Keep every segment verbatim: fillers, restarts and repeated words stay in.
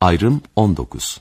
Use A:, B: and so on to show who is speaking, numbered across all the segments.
A: Ayrım on dokuz.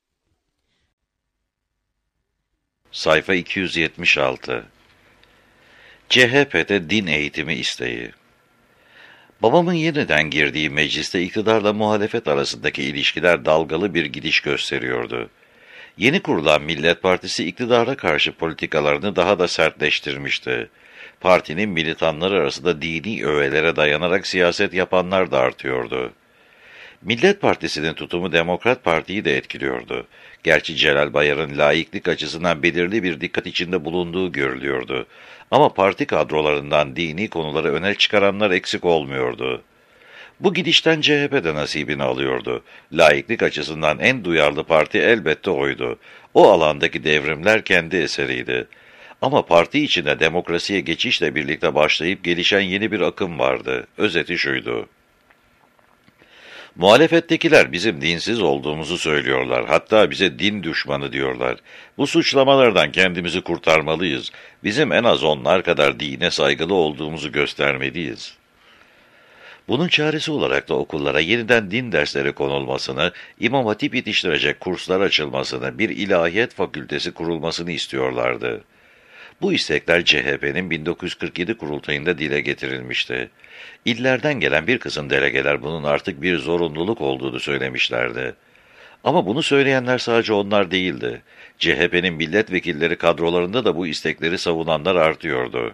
B: Sayfa iki yüz yetmiş altı. C H P'de din eğitimi isteği. Babamın yeniden girdiği mecliste iktidarla muhalefet arasındaki ilişkiler dalgalı bir gidiş gösteriyordu. Yeni kurulan Millet Partisi iktidara karşı politikalarını daha da sertleştirmişti. Partinin militanları arasında dini öğelere dayanarak siyaset yapanlar da artıyordu. Millet Partisi'nin tutumu Demokrat Parti'yi de etkiliyordu. Gerçi Celal Bayar'ın laiklik açısından belirli bir dikkat içinde bulunduğu görülüyordu. Ama parti kadrolarından dini konuları öne çıkaranlar eksik olmuyordu. Bu gidişten C H P de nasibini alıyordu. Laiklik açısından en duyarlı parti elbette oydu. O alandaki devrimler kendi eseriydi. Ama parti içinde demokrasiye geçişle birlikte başlayıp gelişen yeni bir akım vardı. Özeti şuydu: muhalefettekiler bizim dinsiz olduğumuzu söylüyorlar. Hatta bize din düşmanı diyorlar. Bu suçlamalardan kendimizi kurtarmalıyız. Bizim en az onlar kadar dine saygılı olduğumuzu göstermeliyiz. Bunun çaresi olarak da okullara yeniden din dersleri konulmasını, İmam Hatip yetiştirecek kurslar açılmasını, bir ilahiyat fakültesi kurulmasını istiyorlardı. Bu istekler C H P'nin bin dokuz yüz kırk yedi kurultayında dile getirilmişti. İllerden gelen bir kısım delegeler bunun artık bir zorunluluk olduğunu söylemişlerdi. Ama bunu söyleyenler sadece onlar değildi. C H P'nin milletvekilleri kadrolarında da bu istekleri savunanlar artıyordu.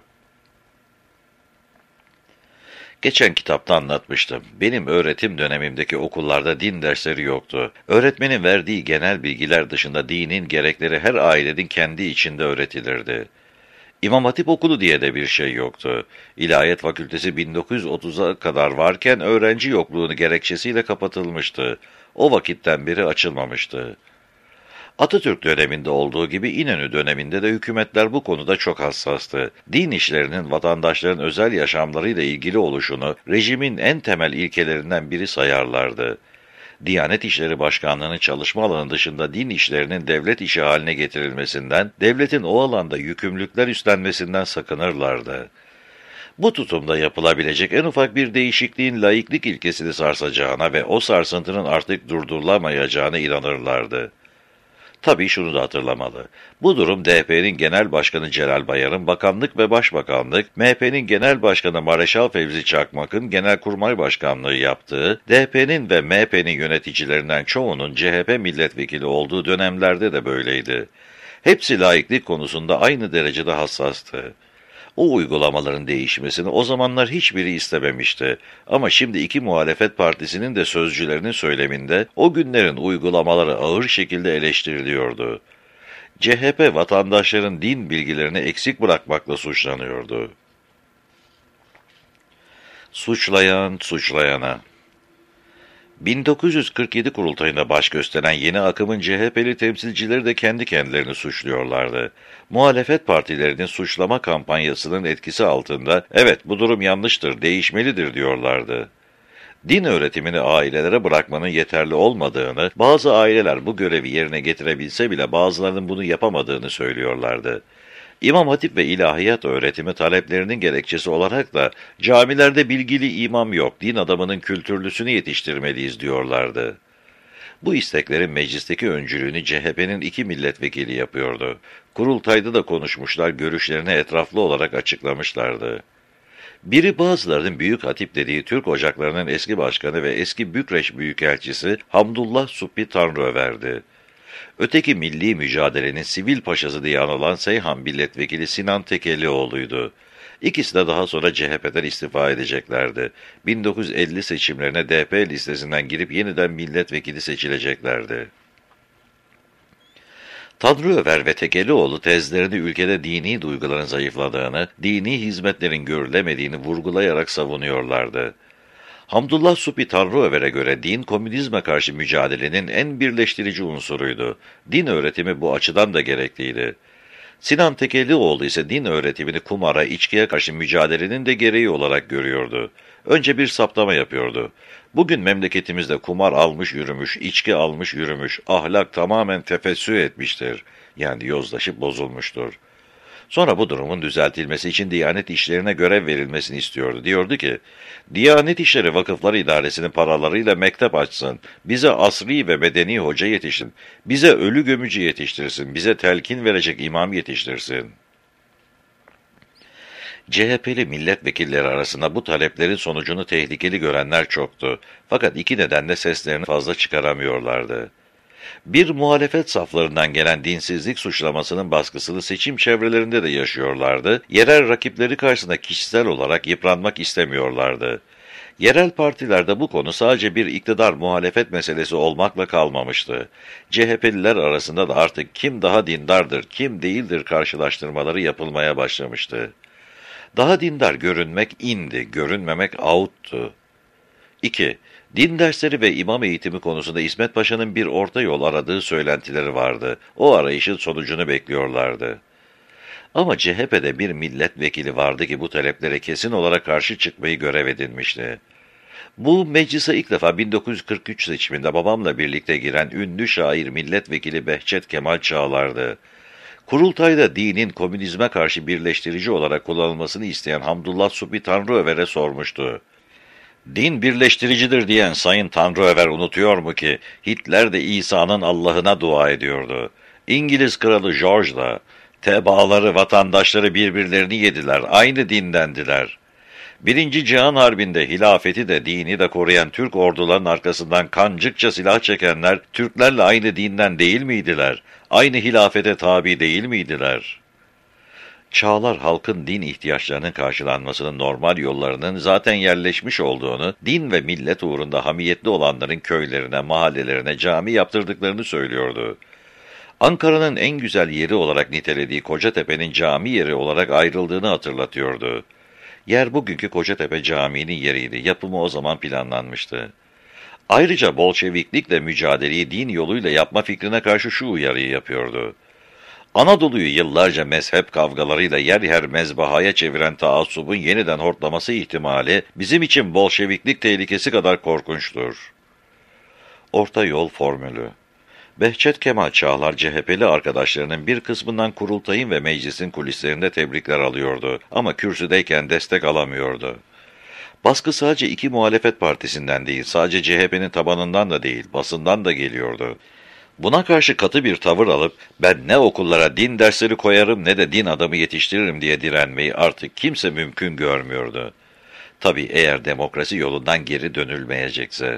B: Geçen kitapta anlatmıştım. Benim öğretim dönemimdeki okullarda din dersleri yoktu. Öğretmenin verdiği genel bilgiler dışında dinin gerekleri her ailenin kendi içinde öğretilirdi. İmam Hatip okulu diye de bir şey yoktu. İlahiyat Fakültesi bin dokuz yüz otuza kadar varken öğrenci yokluğunu gerekçesiyle kapatılmıştı. O vakitten beri açılmamıştı. Atatürk döneminde olduğu gibi İnönü döneminde de hükümetler bu konuda çok hassastı. Din işlerinin vatandaşların özel yaşamlarıyla ilgili oluşunu rejimin en temel ilkelerinden biri sayarlardı. Diyanet İşleri Başkanlığı'nın çalışma alanı dışında din işlerinin devlet işi haline getirilmesinden, devletin o alanda yükümlülükler üstlenmesinden sakınırlardı. Bu tutumda yapılabilecek en ufak bir değişikliğin laiklik ilkesini sarsacağına ve o sarsıntının artık durdurulamayacağına inanırlardı. Tabii şunu da hatırlamalı. Bu durum D H P'nin Genel Başkanı Celal Bayar'ın bakanlık ve başbakanlık, M H P'nin Genel Başkanı Mareşal Fevzi Çakmak'ın Genelkurmay Başkanlığı yaptığı, D H P'nin ve M H P'nin yöneticilerinden çoğunun C H P milletvekili olduğu dönemlerde de böyleydi. Hepsi laiklik konusunda aynı derecede hassastı. O uygulamaların değişmesini o zamanlar hiçbiri istememişti. Ama şimdi iki muhalefet partisinin de sözcülerinin söyleminde o günlerin uygulamaları ağır şekilde eleştiriliyordu. C H P vatandaşların din bilgilerini eksik bırakmakla suçlanıyordu. Suçlayan suçlayana. bin dokuz yüz kırk yedi kurultayında baş gösteren yeni akımın C H P'li temsilcileri de kendi kendilerini suçluyorlardı. Muhalefet partilerinin suçlama kampanyasının etkisi altında, evet bu durum yanlıştır, değişmelidir diyorlardı. Din öğretimini ailelere bırakmanın yeterli olmadığını, bazı aileler bu görevi yerine getirebilse bile bazılarının bunu yapamadığını söylüyorlardı. İmam Hatip ve ilahiyat öğretimi taleplerinin gerekçesi olarak da camilerde bilgili imam yok, din adamının kültürlüsünü yetiştirmeliyiz diyorlardı. Bu isteklerin meclisteki öncülüğünü C H P'nin iki milletvekili yapıyordu. Kurultayda da konuşmuşlar, görüşlerini etraflı olarak açıklamışlardı. Biri bazılarının Büyük Hatip dediği Türk Ocakları'nın eski başkanı ve eski Bükreş Büyükelçisi Hamdullah Subhi Tanrıöver'di. Öteki milli mücadelenin sivil paşası diye anılan Seyhan milletvekili Sinan Tekelioğlu'ydu. İkisi de daha sonra C H P'den istifa edeceklerdi. bin dokuz yüz elli seçimlerine D P listesinden girip yeniden milletvekili seçileceklerdi. Tanrıöver ve Tekelioğlu tezlerini ülkede dini duyguların zayıfladığını, dini hizmetlerin görülemediğini vurgulayarak savunuyorlardı. Hamdullah Subhi Tanrıöver'e göre din, komünizme karşı mücadelenin en birleştirici unsuruydu. Din öğretimi bu açıdan da gerekliydi. Sinan Tekelioğlu ise din öğretimini kumara, içkiye karşı mücadelenin de gereği olarak görüyordu. Önce bir saptama yapıyordu. Bugün memleketimizde kumar almış yürümüş, içki almış yürümüş, ahlak tamamen tefessü etmiştir. Yani yozlaşıp bozulmuştur. Sonra bu durumun düzeltilmesi için Diyanet İşleri'ne görev verilmesini istiyordu. Diyordu ki, Diyanet İşleri Vakıflar İdaresi'nin paralarıyla mektep açsın, bize asri ve bedeni hoca yetişsin, bize ölü gömücü yetiştirsin, bize telkin verecek imam yetiştirsin. C H P'li milletvekilleri arasında bu taleplerin sonucunu tehlikeli görenler çoktu. Fakat iki nedenle seslerini fazla çıkaramıyorlardı. Bir, muhalefet saflarından gelen dinsizlik suçlamasının baskısını seçim çevrelerinde de yaşıyorlardı. Yerel rakipleri karşısında kişisel olarak yıpranmak istemiyorlardı. Yerel partilerde bu konu sadece bir iktidar muhalefet meselesi olmakla kalmamıştı. C H P'liler arasında da artık kim daha dindardır, kim değildir karşılaştırmaları yapılmaya başlamıştı. Daha dindar görünmek indi, görünmemek out'tu. iki. Din dersleri ve imam eğitimi konusunda İsmet Paşa'nın bir orta yol aradığı söylentileri vardı. O arayışın sonucunu bekliyorlardı. Ama C H P'de bir milletvekili vardı ki bu taleplere kesin olarak karşı çıkmayı görev edinmişti. Bu meclise ilk defa bin dokuz yüz kırk üç seçiminde babamla birlikte giren ünlü şair milletvekili Behçet Kemal Çağlar'dı. Kurultayda dinin komünizme karşı birleştirici olarak kullanılmasını isteyen Hamdullah Subhi Tanrıöver'e sormuştu. Din birleştiricidir diyen Sayın Tanrıöver unutuyor mu ki Hitler de İsa'nın Allah'ına dua ediyordu. İngiliz kralı George da tebaaları, vatandaşları birbirlerini yediler, aynı dindendiler. Birinci Cihan Harbi'nde hilafeti de dini de koruyan Türk ordularının arkasından kancıkça silah çekenler Türklerle aynı dinden değil miydiler? Aynı hilafete tabi değil miydiler? Çağlar halkın din ihtiyaçlarının karşılanmasının normal yollarının zaten yerleşmiş olduğunu, din ve millet uğrunda hamiyetli olanların köylerine, mahallelerine cami yaptırdıklarını söylüyordu. Ankara'nın en güzel yeri olarak nitelediği Kocatepe'nin cami yeri olarak ayrıldığını hatırlatıyordu. Yer bugünkü Kocatepe Camii'nin yeriydi. Yapımı o zaman planlanmıştı. Ayrıca Bolşeviklikle mücadeleyi din yoluyla yapma fikrine karşı şu uyarıyı yapıyordu. Anadolu'yu yıllarca mezhep kavgalarıyla yer yer mezbahaya çeviren taassubun yeniden hortlaması ihtimali bizim için Bolşeviklik tehlikesi kadar korkunçtur. Orta yol formülü. Behçet Kemal Çağlar C H P'li arkadaşlarının bir kısmından kurultayın ve meclisin kulislerinde tebrikler alıyordu ama kürsüdeyken destek alamıyordu. Baskı sadece iki muhalefet partisinden değil, sadece C H P'nin tabanından da değil, basından da geliyordu. Buna karşı katı bir tavır alıp ben ne okullara din dersleri koyarım ne de din adamı yetiştiririm diye direnmeyi artık kimse mümkün görmüyordu. Tabii eğer demokrasi yolundan geri dönülmeyecekse.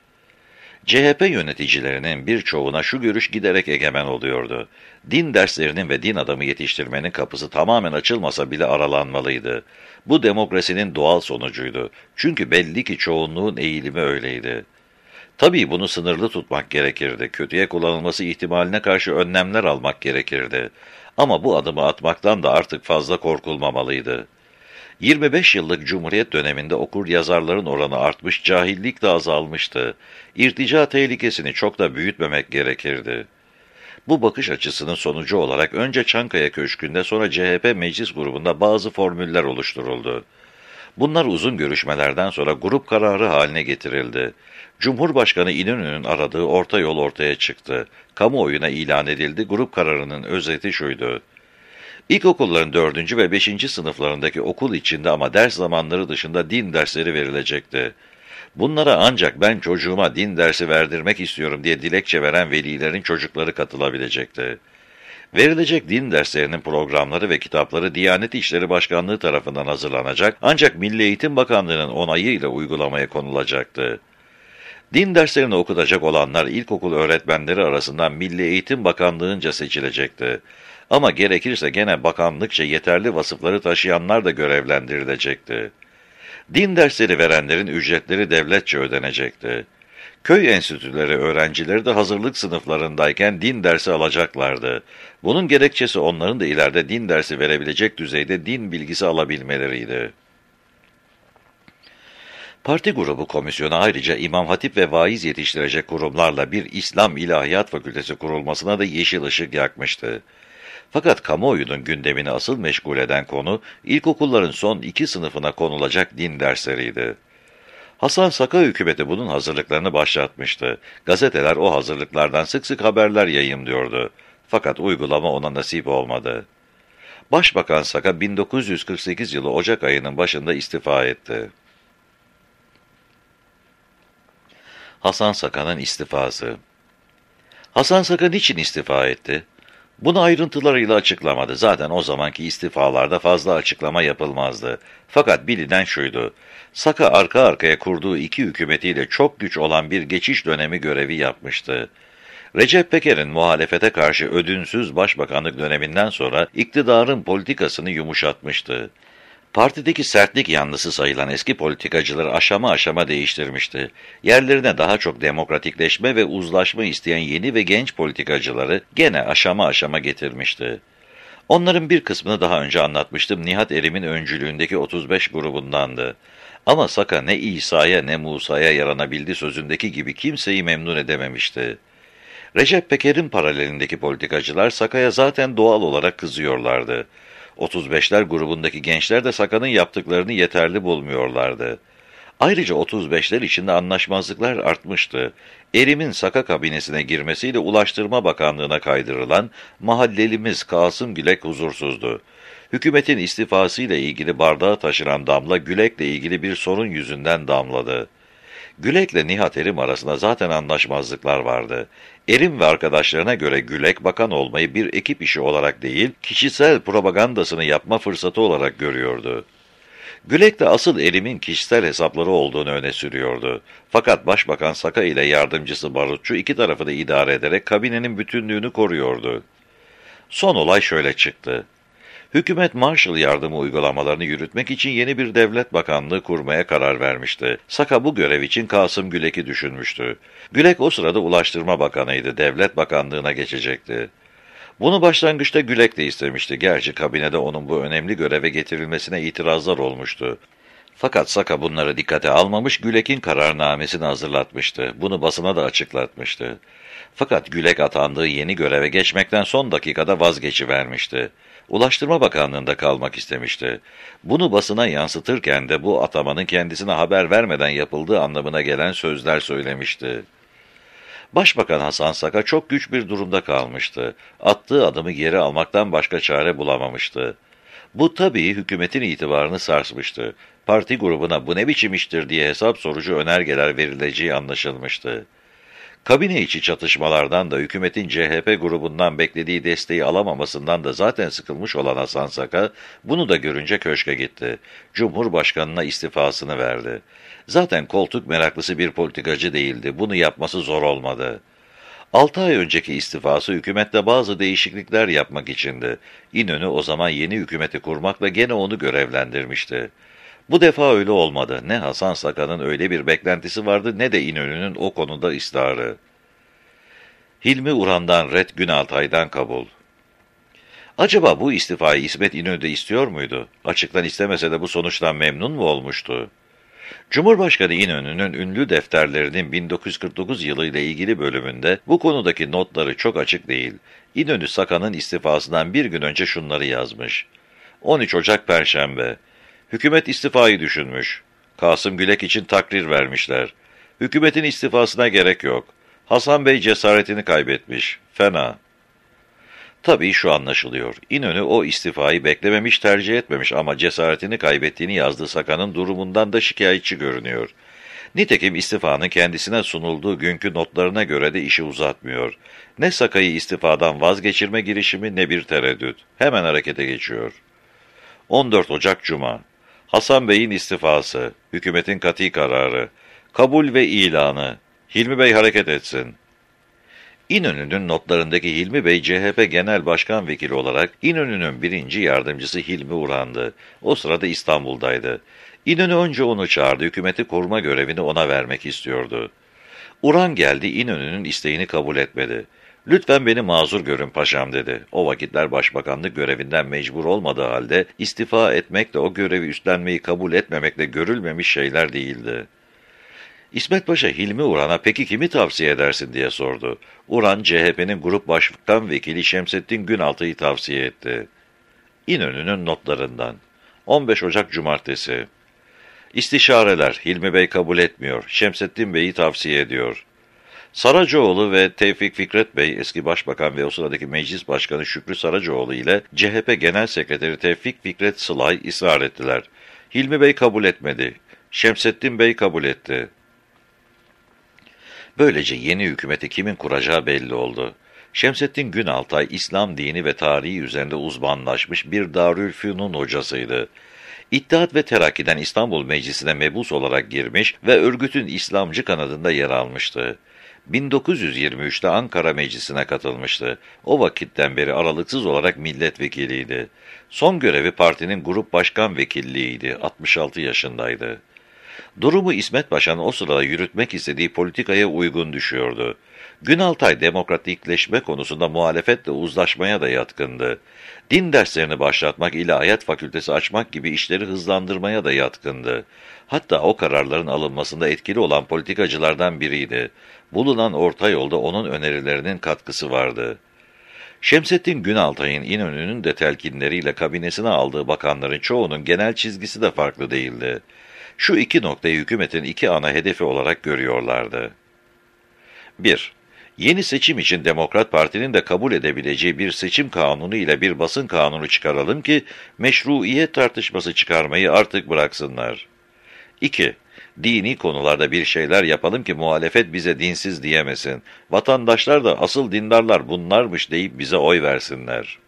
B: C H P yöneticilerinin birçoğuna şu görüş giderek egemen oluyordu. Din derslerinin ve din adamı yetiştirmenin kapısı tamamen açılmasa bile aralanmalıydı. Bu demokrasinin doğal sonucuydu. Çünkü belli ki çoğunluğun eğilimi öyleydi. Tabii bunu sınırlı tutmak gerekirdi. Kötüye kullanılması ihtimaline karşı önlemler almak gerekirdi. Ama bu adımı atmaktan da artık fazla korkulmamalıydı. yirmi beş yıllık Cumhuriyet döneminde okur yazarların oranı artmış, cahillik de azalmıştı. İrtica tehlikesini çok da büyütmemek gerekirdi. Bu bakış açısının sonucu olarak önce Çankaya Köşkü'nde sonra C H P meclis grubunda bazı formüller oluşturuldu. Bunlar uzun görüşmelerden sonra grup kararı haline getirildi. Cumhurbaşkanı İnönü'nün aradığı orta yol ortaya çıktı. Kamuoyuna ilan edildi. Grup kararının özeti şuydu. İlkokulların dördüncü ve beşinci sınıflarındaki okul içinde ama ders zamanları dışında din dersleri verilecekti. Bunlara ancak ben çocuğuma din dersi verdirmek istiyorum diye dilekçe veren velilerin çocukları katılabilecekti. Verilecek din derslerinin programları ve kitapları Diyanet İşleri Başkanlığı tarafından hazırlanacak ancak Milli Eğitim Bakanlığı'nın onayıyla uygulamaya konulacaktı. Din derslerini okutacak olanlar ilkokul öğretmenleri arasından Milli Eğitim Bakanlığı'nca seçilecekti. Ama gerekirse gene bakanlıkça yeterli vasıfları taşıyanlar da görevlendirilecekti. Din dersleri verenlerin ücretleri devletçe ödenecekti. Köy enstitüleri öğrencileri de hazırlık sınıflarındayken din dersi alacaklardı. Bunun gerekçesi onların da ileride din dersi verebilecek düzeyde din bilgisi alabilmeleriydi. Parti grubu komisyonu ayrıca İmam Hatip ve vaiz yetiştirecek kurumlarla bir İslam İlahiyat Fakültesi kurulmasına da yeşil ışık yakmıştı. Fakat kamuoyunun gündemini asıl meşgul eden konu, ilkokulların son iki sınıfına konulacak din dersleriydi. Hasan Saka hükümeti bunun hazırlıklarını başlatmıştı. Gazeteler o hazırlıklardan sık sık haberler yayımlıyordu. Fakat uygulama ona nasip olmadı. Başbakan Saka bin dokuz yüz kırk sekiz yılı Ocak ayının başında istifa etti. Hasan Saka'nın istifası. Hasan Saka niçin istifa etti? Bunu ayrıntılarıyla açıklamadı. Zaten o zamanki istifalarda fazla açıklama yapılmazdı. Fakat bilinen şuydu: Saka arka arkaya kurduğu iki hükümetiyle çok güç olan bir geçiş dönemi görevi yapmıştı. Recep Peker'in muhalefete karşı ödünsüz başbakanlık döneminden sonra iktidarın politikasını yumuşatmıştı. Partideki sertlik yanlısı sayılan eski politikacıları aşama aşama değiştirmişti. Yerlerine daha çok demokratikleşme ve uzlaşma isteyen yeni ve genç politikacıları gene aşama aşama getirmişti. Onların bir kısmını daha önce anlatmıştım. Nihat Erim'in öncülüğündeki otuz beş grubundandı. Ama Saka ne İsa'ya ne Musa'ya yaranabildi sözündeki gibi kimseyi memnun edememişti. Recep Peker'in paralelindeki politikacılar Saka'ya zaten doğal olarak kızıyorlardı. otuz beşler grubundaki gençler de Saka'nın yaptıklarını yeterli bulmuyorlardı. Ayrıca otuz beşler içinde anlaşmazlıklar artmıştı. Erim'in Saka kabinesine girmesiyle Ulaştırma Bakanlığı'na kaydırılan mahallelimiz Kasım Gülek huzursuzdu. Hükümetin istifasıyla ilgili bardağı taşıran damla Gülek'le ilgili bir sorun yüzünden damladı. Gülek'le Nihat Erim arasında zaten anlaşmazlıklar vardı. Erim ve arkadaşlarına göre Gülek bakan olmayı bir ekip işi olarak değil, kişisel propagandasını yapma fırsatı olarak görüyordu. Gülek de asıl Erim'in kişisel hesapları olduğunu öne sürüyordu. Fakat Başbakan Saka ile yardımcısı Barutçu iki tarafı da idare ederek kabinenin bütünlüğünü koruyordu. Son olay şöyle çıktı. Hükümet Marshall yardımı uygulamalarını yürütmek için yeni bir devlet bakanlığı kurmaya karar vermişti. Saka bu görev için Kasım Gülek'i düşünmüştü. Gülek o sırada Ulaştırma Bakanıydı, devlet bakanlığına geçecekti. Bunu başlangıçta Gülek de istemişti. Gerçi kabinede onun bu önemli göreve getirilmesine itirazlar olmuştu. Fakat Saka bunları dikkate almamış, Gülek'in kararnamesini hazırlatmıştı. Bunu basına da açıklatmıştı. Fakat Gülek atandığı yeni göreve geçmekten son dakikada vazgeçivermişti. Ulaştırma Bakanlığı'nda kalmak istemişti. Bunu basına yansıtırken de bu atamanın kendisine haber vermeden yapıldığı anlamına gelen sözler söylemişti. Başbakan Hasan Saka çok güç bir durumda kalmıştı. Attığı adımı geri almaktan başka çare bulamamıştı. Bu tabii hükümetin itibarını sarsmıştı. Parti grubuna bu ne biçim iştir diye hesap sorucu önergeler verileceği anlaşılmıştı. Kabine içi çatışmalardan da hükümetin C H P grubundan beklediği desteği alamamasından da zaten sıkılmış olan Hasan Saka, bunu da görünce köşke gitti. Cumhurbaşkanına istifasını verdi. Zaten koltuk meraklısı bir politikacı değildi. Bunu yapması zor olmadı. Altı ay önceki istifası hükümette bazı değişiklikler yapmak içindi. İnönü o zaman yeni hükümeti kurmakla gene onu görevlendirmişti. Bu defa öyle olmadı. Ne Hasan Saka'nın öyle bir beklentisi vardı ne de İnönü'nün o konuda ısrarı. Hilmi Uran'dan ret, Günaltay'dan kabul. Acaba bu istifayı İsmet İnönü de istiyor muydu? Açıktan istemese de bu sonuçtan memnun mu olmuştu? Cumhurbaşkanı İnönü'nün ünlü defterlerinin bin dokuz yüz kırk dokuz yılı ile ilgili bölümünde bu konudaki notları çok açık değil. İnönü Saka'nın istifasından bir gün önce şunları yazmış. on üç Ocak Perşembe. Hükümet istifayı düşünmüş. Kasım Gülek için takrir vermişler. Hükümetin istifasına gerek yok. Hasan Bey cesaretini kaybetmiş. Fena. Tabii şu anlaşılıyor. İnönü o istifayı beklememiş, tercih etmemiş ama cesaretini kaybettiğini yazdığı Saka'nın durumundan da şikayetçi görünüyor. Nitekim istifanın kendisine sunulduğu günkü notlarına göre de işi uzatmıyor. Ne Saka'yı istifadan vazgeçirme girişimi ne bir tereddüt. Hemen harekete geçiyor. on dört Ocak Cuma. Hasan Bey'in istifası, hükümetin kati kararı, kabul ve ilanı, Hilmi Bey hareket etsin. İnönü'nün notlarındaki Hilmi Bey, C H P Genel Başkan Vekili olarak İnönü'nün birinci yardımcısı Hilmi Uran'dı. O sırada İstanbul'daydı. İnönü önce onu çağırdı, hükümeti kurma görevini ona vermek istiyordu. Uran geldi, İnönü'nün isteğini kabul etmedi. "Lütfen beni mazur görün paşam," dedi. O vakitler başbakanlık görevinden mecbur olmadığı halde istifa etmekle o görevi üstlenmeyi kabul etmemekle görülmemiş şeyler değildi. İsmet Paşa Hilmi Uran'a "Peki kimi tavsiye edersin?" diye sordu. Uran, C H P'nin Grup Başkan Vekili Şemsettin Günaltı'yı tavsiye etti. İnönü'nün notlarından. on beş Ocak Cumartesi. İstişareler. Hilmi Bey kabul etmiyor. Şemsettin Bey'i tavsiye ediyor. Saracoğlu ve Tevfik Fikret Bey, eski başbakan ve o sıradaki meclis başkanı Şükrü Saracoğlu ile C H P Genel Sekreteri Tevfik Fikret Sılay ısrar ettiler. Hilmi Bey kabul etmedi. Şemsettin Bey kabul etti. Böylece yeni hükümeti kimin kuracağı belli oldu. Şemsettin Günaltay, İslam dini ve tarihi üzerinde uzmanlaşmış bir Darülfünun hocasıydı. İttihat ve Terakki'den İstanbul Meclisi'ne mebus olarak girmiş ve örgütün İslamcı kanadında yer almıştı. bin dokuz yüz yirmi üçte Ankara Meclisi'ne katılmıştı. O vakitten beri aralıksız olarak milletvekiliydi. Son görevi partinin grup başkan vekilliğiydi. altmış altı yaşındaydı. Durumu İsmet Paşa'nın o sırada yürütmek istediği politikaya uygun düşüyordu. Günaltay demokratikleşme konusunda muhalefetle uzlaşmaya da yatkındı. Din derslerini başlatmak, ilahiyat fakültesi açmak gibi işleri hızlandırmaya da yatkındı. Hatta o kararların alınmasında etkili olan politikacılardan biriydi. Bulunan orta yolda onun önerilerinin katkısı vardı. Şemsettin Günaltay'ın İnönü'nün de telkinleriyle kabinesine aldığı bakanların çoğunun genel çizgisi de farklı değildi. Şu iki noktayı hükümetin iki ana hedefi olarak görüyorlardı. bir. Yeni seçim için Demokrat Parti'nin de kabul edebileceği bir seçim kanunu ile bir basın kanunu çıkaralım ki meşruiyet tartışması çıkarmayı artık bıraksınlar. iki. Dini konularda bir şeyler yapalım ki muhalefet bize dinsiz diyemesin. Vatandaşlar da asıl dindarlar bunlarmış deyip bize oy versinler.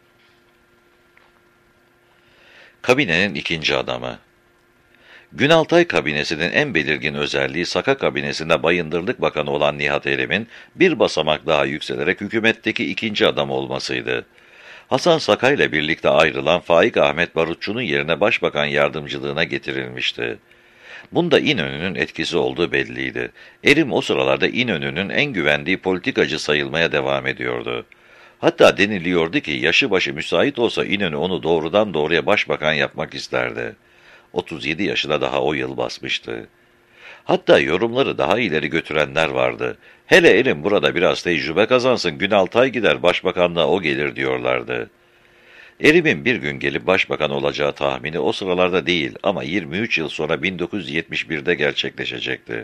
B: Kabinenin ikinci adamı. Günaltay kabinesinin en belirgin özelliği Saka kabinesinde Bayındırlık Bakanı olan Nihat Erim'in bir basamak daha yükselerek hükümetteki ikinci adam olmasıydı. Hasan Saka ile birlikte ayrılan Faik Ahmet Barutçu'nun yerine başbakan yardımcılığına getirilmişti. Bunda İnönü'nün etkisi olduğu belliydi. Erim o sıralarda İnönü'nün en güvendiği politikacı sayılmaya devam ediyordu. Hatta deniliyordu ki yaşı başı müsait olsa İnönü onu doğrudan doğruya başbakan yapmak isterdi. otuz yedi yaşına daha o yıl basmıştı. Hatta yorumları daha ileri götürenler vardı. Hele Erim burada biraz tecrübe kazansın, Günaltay gider, başbakanlığa o gelir diyorlardı. Erim'in bir gün gelip başbakan olacağı tahmini o sıralarda değil ama yirmi üç yıl sonra bin dokuz yüz yetmiş birde gerçekleşecekti.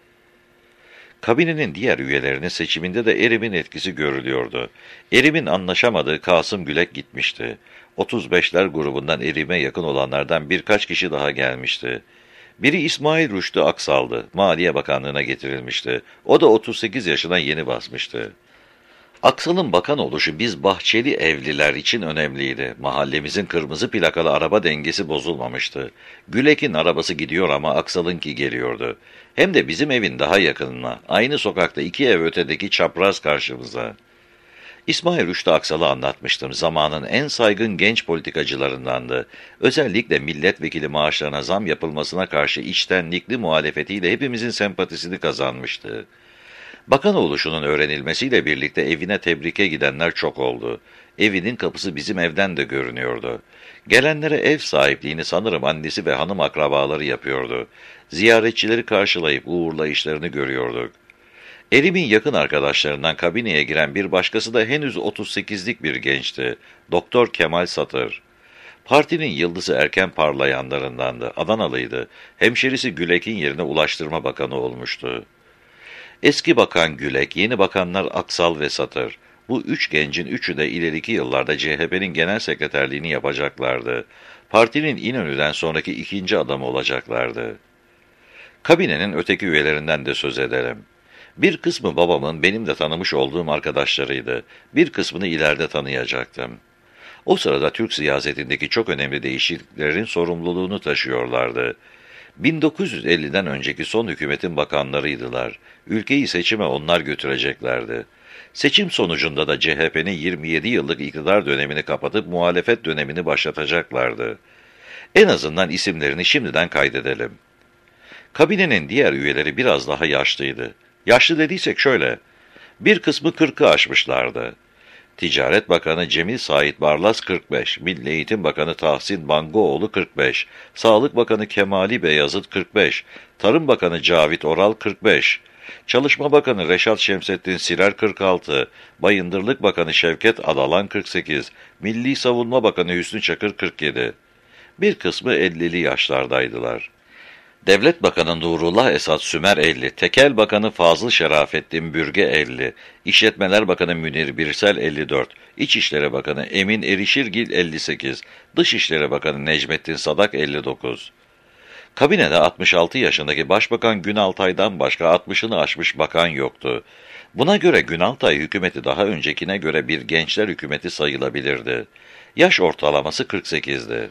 B: Kabinenin diğer üyelerinin seçiminde de Erim'in etkisi görülüyordu. Erim'in anlaşamadığı Kasım Gülek gitmişti. otuz beşler grubundan Erim'e yakın olanlardan birkaç kişi daha gelmişti. Biri İsmail Rüştü Aksal'dı. Maliye Bakanlığı'na getirilmişti. O da otuz sekiz yaşına yeni basmıştı. Aksal'ın bakan oluşu biz Bahçeli evliler için önemliydi. Mahallemizin kırmızı plakalı araba dengesi bozulmamıştı. Gülek'in arabası gidiyor ama Aksal'ınki geliyordu. Hem de bizim evin daha yakınına, aynı sokakta iki ev ötedeki çapraz karşımıza. İsmail Rüştü Aksal'ı anlatmıştım. Zamanın en saygın genç politikacılarındandı. Özellikle milletvekili maaşlarına zam yapılmasına karşı içtenlikli muhalefetiyle hepimizin sempatisini kazanmıştı. Bakan oluşunun öğrenilmesiyle birlikte evine tebrike gidenler çok oldu. Evinin kapısı bizim evden de görünüyordu. Gelenlere ev sahipliğini sanırım annesi ve hanım akrabaları yapıyordu. Ziyaretçileri karşılayıp uğurlayışlarını görüyorduk. Erim'in yakın arkadaşlarından kabineye giren bir başkası da henüz otuz sekizlik bir gençti. Doktor Kemal Satır. Partinin yıldızı erken parlayanlarındandı. Adanalıydı. Hemşerisi Gülek'in yerine Ulaştırma Bakanı olmuştu. Eski bakan Gülek, yeni bakanlar Aksal ve Satır. Bu üç gencin üçü de ileriki yıllarda C H P'nin genel sekreterliğini yapacaklardı. Partinin İnönü'den sonraki ikinci adamı olacaklardı. Kabinenin öteki üyelerinden de söz edelim. Bir kısmı babamın benim de tanımış olduğum arkadaşlarıydı. Bir kısmını ileride tanıyacaktım. O sırada Türk siyasetindeki çok önemli değişikliklerin sorumluluğunu taşıyorlardı. bin dokuz yüz elliden önceki son hükümetin bakanlarıydılar. Ülkeyi seçime onlar götüreceklerdi. Seçim sonucunda da C H P'nin yirmi yedi yıllık iktidar dönemini kapatıp muhalefet dönemini başlatacaklardı. En azından isimlerini şimdiden kaydedelim. Kabinenin diğer üyeleri biraz daha yaşlıydı. Yaşlı dediysek şöyle, bir kısmı kırkı aşmışlardı. Ticaret Bakanı Cemil Sait Barlas kırk beş, Milli Eğitim Bakanı Tahsin Bangoğlu kırk beş, Sağlık Bakanı Kemali Beyazıt kırk beş, Tarım Bakanı Cavit Oral kırk beş, Çalışma Bakanı Reşat Şemsettin Sirer kırk altı, Bayındırlık Bakanı Şevket Adalan kırk sekiz, Milli Savunma Bakanı Hüsnü Çakır kırk yedi. Bir kısmı ellili yaşlardaydılar. Devlet Bakanı Nurullah Esat Sümer elli, Tekel Bakanı Fazıl Şerafettin Bürge elli, İşletmeler Bakanı Münir Birsel elli dört, İçişleri Bakanı Emin Erişirgil elli sekiz, Dışişleri Bakanı Necmettin Sadak elli dokuz. Kabinede altmış altı yaşındaki Başbakan Günaltay'dan başka altmışını aşmış bakan yoktu. Buna göre Günaltay hükümeti daha öncekine göre bir gençler hükümeti sayılabilirdi. Yaş ortalaması kırk sekizdi.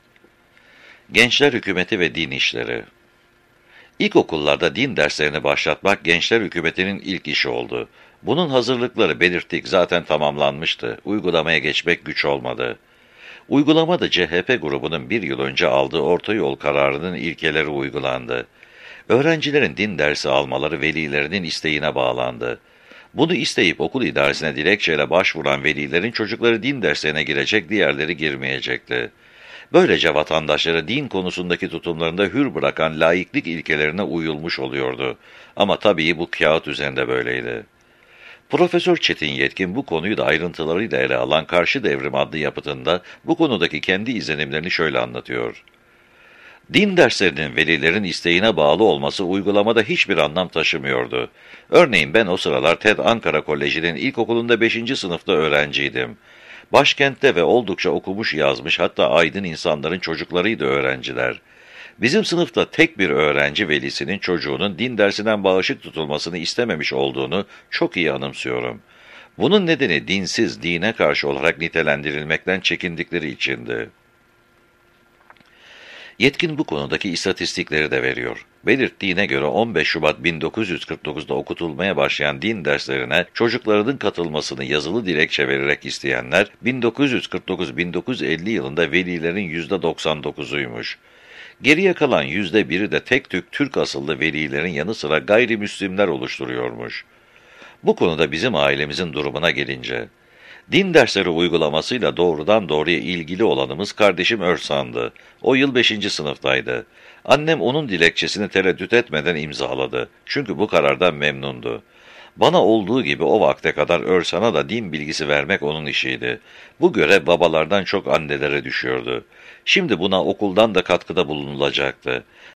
B: Gençler hükümeti ve din işleri. İlkokullarda din derslerini başlatmak gençler hükümetinin ilk işi oldu. Bunun hazırlıkları belirttik zaten tamamlanmıştı. Uygulamaya geçmek güç olmadı. Uygulamada C H P grubunun bir yıl önce aldığı orta yol kararının ilkeleri uygulandı. Öğrencilerin din dersi almaları velilerinin isteğine bağlandı. Bunu isteyip okul idaresine dilekçeyle başvuran velilerin çocukları din derslerine girecek, diğerleri girmeyecekti. Böylece vatandaşları din konusundaki tutumlarında hür bırakan laiklik ilkelerine uyulmuş oluyordu. Ama tabii bu kağıt üzerinde böyleydi. Profesör Çetin Yetkin bu konuyu da ayrıntılarıyla ele alan Karşı Devrim adlı yapıtında bu konudaki kendi izlenimlerini şöyle anlatıyor. Din derslerinin velilerin isteğine bağlı olması uygulamada hiçbir anlam taşımıyordu. Örneğin ben o sıralar TED Ankara Koleji'nin ilkokulunda beşinci sınıfta öğrenciydim. Başkentte ve oldukça okumuş yazmış hatta aydın insanların çocuklarıydı öğrenciler. Bizim sınıfta tek bir öğrenci velisinin çocuğunun din dersinden bağışık tutulmasını istememiş olduğunu çok iyi anımsıyorum. Bunun nedeni dinsiz, dine karşı olarak nitelendirilmekten çekindikleri içindi. Yetkin bu konudaki istatistikleri de veriyor. Belirttiğine göre on beş Şubat bin dokuz yüz kırk dokuzda okutulmaya başlayan din derslerine çocuklarının katılmasını yazılı dilekçe vererek isteyenler bin dokuz yüz kırk dokuz bin dokuz yüz elli yılında velilerin yüzde doksan dokuzuymuş. Geriye kalan yüzde biri de tek tük Türk asıllı velilerin yanı sıra gayrimüslimler oluşturuyormuş. Bu konuda bizim ailemizin durumuna gelince, din dersleri uygulamasıyla doğrudan doğruya ilgili olanımız kardeşim Örsan'dı. O yıl beşinci sınıftaydı. Annem onun dilekçesini tereddüt etmeden imzaladı. Çünkü bu karardan memnundu. Bana olduğu gibi o vakte kadar Örsan'a da din bilgisi vermek onun işiydi. Bu görev babalardan çok annelere düşüyordu. Şimdi buna okuldan da katkıda bulunulacaktı.